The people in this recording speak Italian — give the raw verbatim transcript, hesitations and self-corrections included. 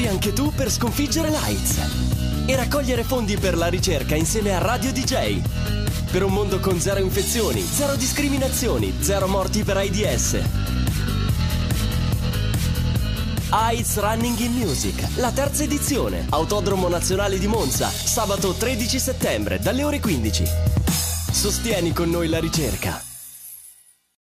Corri anche tu per sconfiggere l'AIDS e raccogliere fondi per la ricerca insieme a Radio D J. Per un mondo con zero infezioni, zero discriminazioni, zero morti per AIDS. AIDS Running in Music, la terza edizione, Autodromo Nazionale di Monza, sabato tredici settembre, dalle ore quindici. Sostieni con noi la ricerca.